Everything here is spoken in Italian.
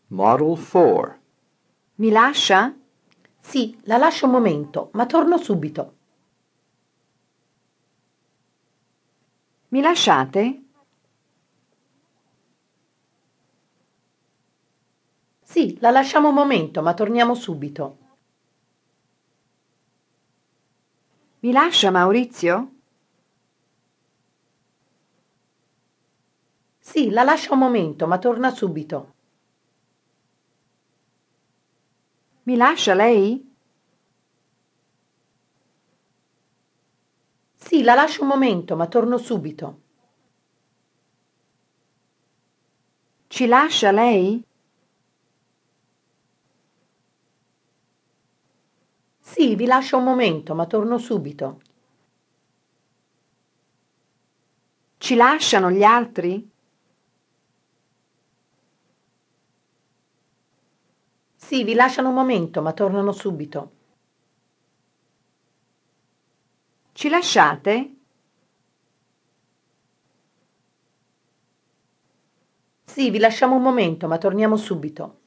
Model 4. Mi lascia? Sì, la lascio un momento, ma torno subito. Mi lasciate? Sì, la lasciamo un momento, ma torniamo subito. Mi lascia Maurizio? Sì, la lascio un momento, ma torna subito. Mi lascia lei? Sì, la lascio un momento, ma torno subito. Ci lascia lei? Sì, vi lascio un momento, ma torno subito. Ci lasciano gli altri? Sì, vi lasciano un momento, ma tornano subito. Ci lasciate? Sì, vi lasciamo un momento, ma torniamo subito.